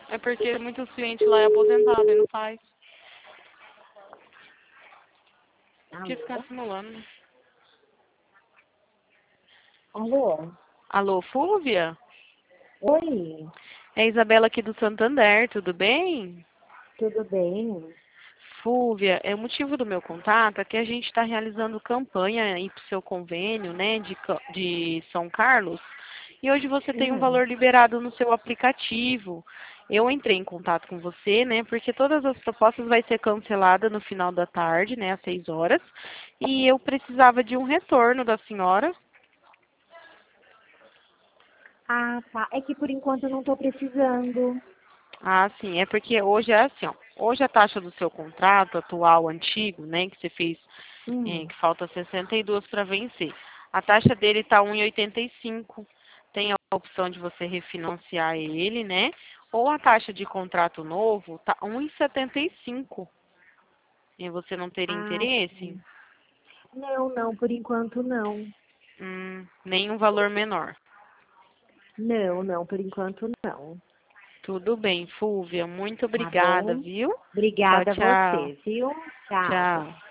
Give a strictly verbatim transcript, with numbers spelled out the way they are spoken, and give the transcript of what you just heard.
É porque muitos clientes lá é aposentado e não faz. Porque ficar Alô? simulando, né? Alô? Alô, Fúvia? Oi, É a Isabela aqui do Santander, tudo bem? tudo bem? Fúvia, é o motivo do meu contato é que a gente está realizando campanha aí para o seu convênio, né, de, Ca- de São Carlos, e hoje você tem um Hum. valor liberado no seu aplicativo. Eu entrei em contato com você, né, porque todas as propostas vai ser cancelada no final da tarde, né, às seis horas, e eu precisava de um retorno da senhora. Ah, tá. É que por enquanto eu não estou precisando. Ah, sim, é porque hoje é assim, ó. Hoje a taxa do seu contrato atual, antigo, né, que você fez, é, Hum. que falta sessenta e dois para vencer. A taxa dele está um e oitenta e cinco. Tem a opção de você refinanciar ele, né? Ou a taxa de contrato novo tá um e setenta e cinco. E você não teria Ah, interesse? sim. Não, não, por enquanto não. Hum, nenhum valor menor. Não, não, por enquanto não. Tudo bem, Fúvia. Muito Tá obrigada, bom? viu? Tchau, Obrigada a tchau. você, viu? Tchau. Tchau.